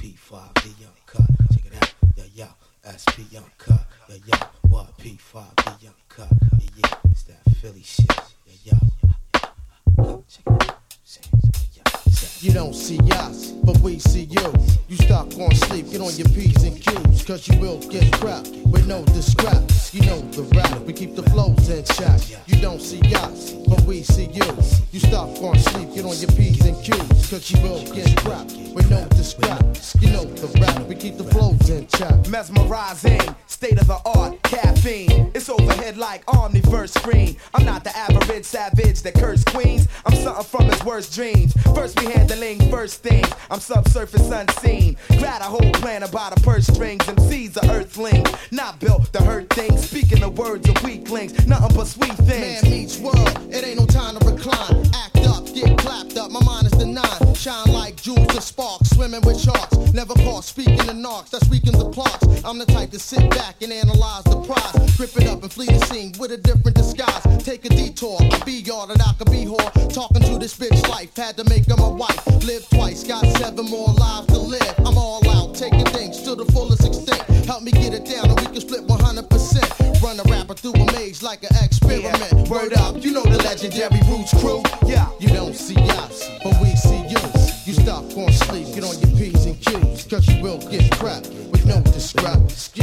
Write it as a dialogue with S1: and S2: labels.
S1: P5, the young cut. Check it out, yo, SP young cut. Yo, what P5, the young cut. Yeah, it's that Philly shit. Yo, check it out.
S2: You don't see us, but we see you. You stop going sleep, get on your P's and Q's, cause you will get crap with no discrap. You know the rap, we keep the flows in check. You don't see us, but we see you. You stop going sleep, get on your P's and Q's, cause you will get crap with no discrap. You know the rap, we keep the flows in check.
S3: Mesmerizing, state of the art, caffeine. It's overhead like Omniverse screen. I'm not the average savage that curse queens. I'm something from his worst dreams. First we handling first things. I'm subsurface unseen. Glad a whole plan about a purse strings. MC's a earthling, not built to hurt things. Speaking the words of weaklings, nothing but sweet things.
S2: Man meets world, it ain't no time to recline. Act up, get clapped up, my mind is the nine. Shine like jewels to sparks, swimming with sharks. Never caught speaking the narcs, that's speaking the plots. I'm the type to sit back and analyze the prize. Grip it up and flee the scene with a different disguise. Take a detour, I be all that I could be whore. Talking to this bitch life, had to make her my wife. Live twice, got 7 more lives to live. I'm all out, taking things to the fullest extent. Help me get it down and we can split 100%. Run a rapper through a maze like an experiment.
S3: Yeah. Word up, you know the legendary Roots crew. Yeah,
S2: you don't see us, but we see you. You stop going sleep, get on your P's and Q's, cause you will get crap with no discrap.